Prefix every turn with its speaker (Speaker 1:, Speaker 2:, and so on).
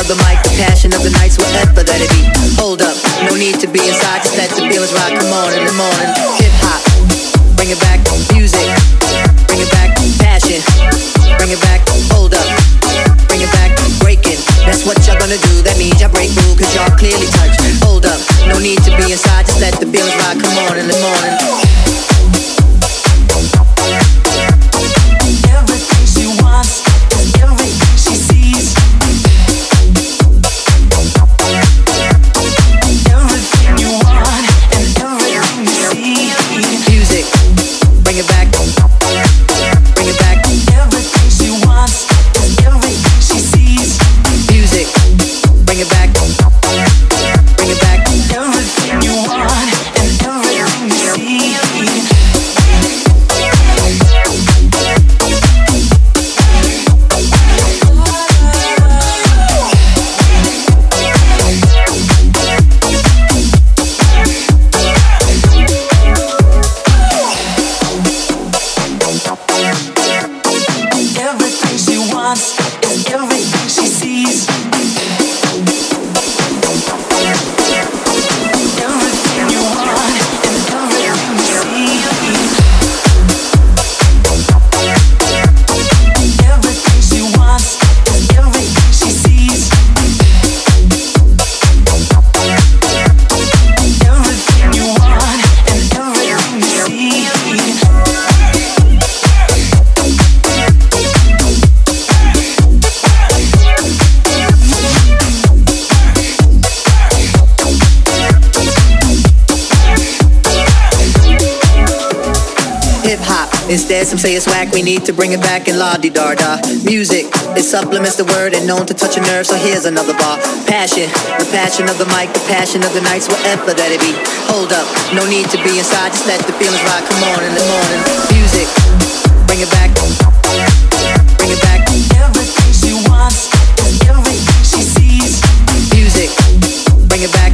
Speaker 1: of the mic, the passion of the nights, whatever that it be. Hold up, no need to be inside, just let the feelings ride. Come on in the morning, hip hop, bring it back, music, bring it back, passion, bring it back. Hold up, bring it back, breaking. That's what y'all gonna do. That means y'all break rule, cause y'all clearly touch. Hold up, no need to be inside, just let the feelings ride. Come on in the morning.
Speaker 2: Everything she wants, everything she sees. Everything you want and everything you see.
Speaker 1: Music, bring it back, bring it back.
Speaker 2: Everything she wants and everything she sees.
Speaker 1: Music, bring it back, bring it back.
Speaker 2: Everything you want and everything you see. Everything she wants is everything she sees. Everything you want and everything you see. Everything she wants is everything she sees. Everything you want and everything you see.
Speaker 1: Hip hop, instead some say it's whack. We need to bring it back and la-di-da-da. Music, it supplements the word and known to touch a nerve. So here's another bar. Passion, the passion of the mic, the passion of the nights, whatever that it be. Hold up, no need to be inside, just let the feelings ride. Come on in the morning. Music, bring it back, bring it back.
Speaker 2: Everything she wants and everything she sees.
Speaker 1: Music, bring it back.